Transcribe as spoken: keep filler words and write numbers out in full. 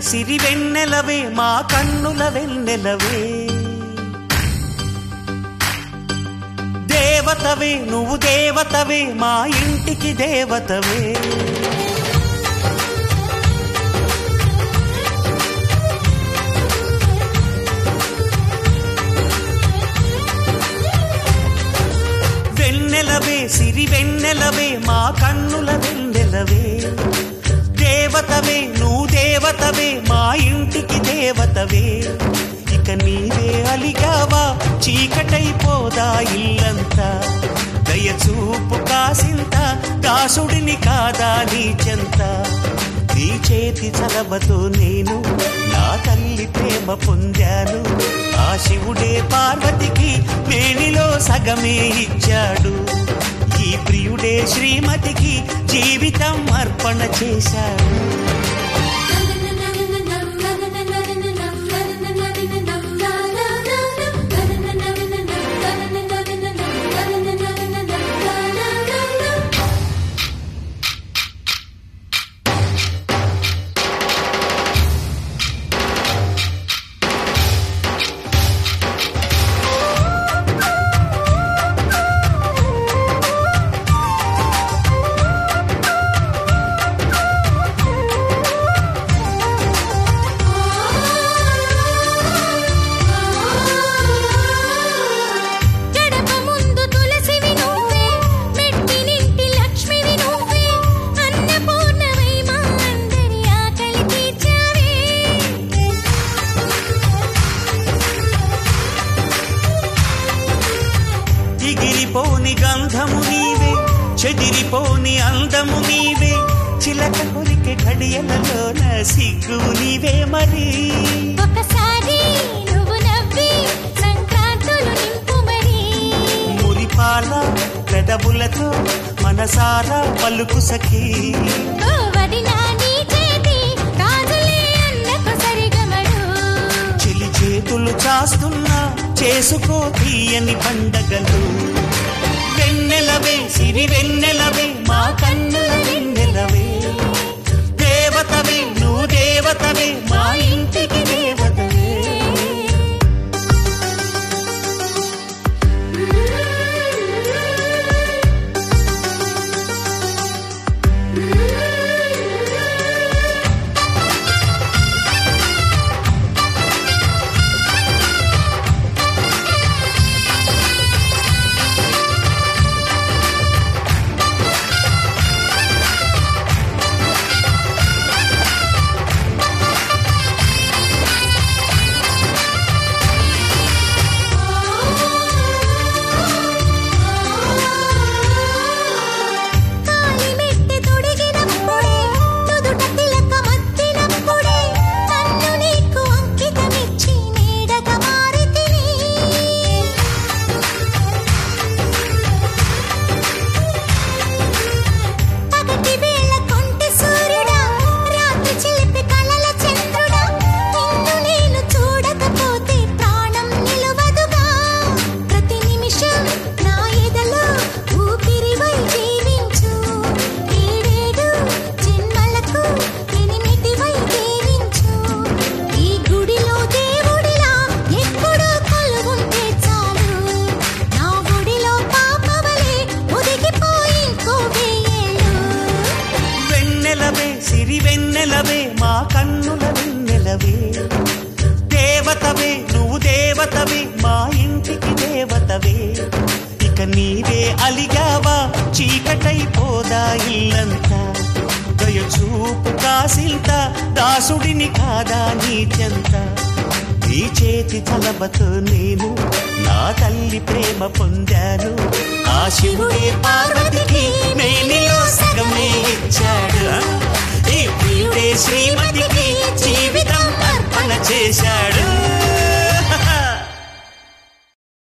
సిరి వెన్నెలవే మా కన్నుల వెన్నెలవే దేవతవే నువ్వు దేవతవే మా ఇంటికి దేవతవే వెన్నెలవే సిరి వెన్నెలవే మా కన్నుల వెన్నెలవే దేవతవే నువ్వు దేవతవే మా ఇంటికి దేవతవే ఇక నీవే అలిగావా చీకటైపోదా ఇల్లంతా దయచూపు కాసింత దాసుడిని కాదా నీ చెంత నీ చేతి చలవతో నేను నా తల్లి ప్రేమ పొందాను ఆ శివుడే పార్వతికి మేనిలో సగమే ఇచ్చాడు ఈ ప్రియుడే శ్రీమతికి జీవితం అర్పణ చేశాడు ఎగిరిపోని గంధము నీవే చెదిరిపోని అందము నీవే చిలక కొలికే ఘడియలలోన సిగ్గు నీవే మరి ఒకసారి నువ్వు నవ్వి సంక్రాంతులు నింపు మరి మురిపాల పెదవులతో మనసారా పలుకు సఖీ ఓ వదినా నీ చేతి కాదులే అన్నకు సరిగమడు చెలి చేతులు చాస్తున్నా చేసుకో తీయని పండగలు వెన్నెలవే సిరి వెన్నెలవే మా కన్నుల వెన్నెలవే దేవతవే నువ్వు దేవతవే మా ఇంటికి దేవతవే వెన్నెలవే మా కన్నుల వెన్నెలవే దేవతవే నువ్వు దేవతవే మా ఇంటికి దేవతవే ఇక నీవే అలిగావా చీకటైపోదా ఇల్లంతా దయచూపు కాసింత దాసుడిని కాదా నీ చెంత నీ చేతి చలబతో నేను నా తల్లి ప్రేమ పొందాను ఆ శివుడే పార్వతికి మేనిలో సగమే ఇచ్చాడు ఈ ప్రియుడే శ్రీమతికి జీవితం అర్పణ చేశాడు.